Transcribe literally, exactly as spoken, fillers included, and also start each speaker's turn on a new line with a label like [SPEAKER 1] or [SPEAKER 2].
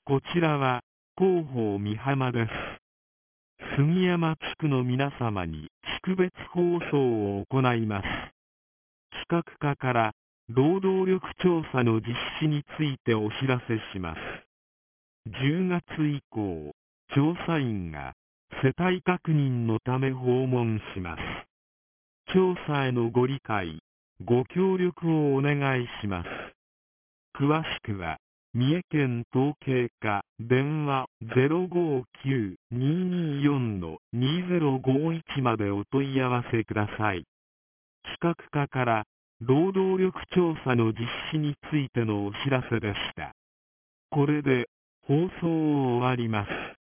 [SPEAKER 1] こちらは広報美浜です。杉山地区の皆様に地区別放送を行います。企画課から労働力調査の実施についてお知らせします。じゅうがつ以降、調査員が世帯確認のため訪問します。調査へのご理解、ご協力をお願いします。詳しくは、三重県統計課電話 ゼロごきゅう にーにーよん にーぜろごいち までお問い合わせください。企画課から労働力調査の実施についてのお知らせでした。これで放送を終わります。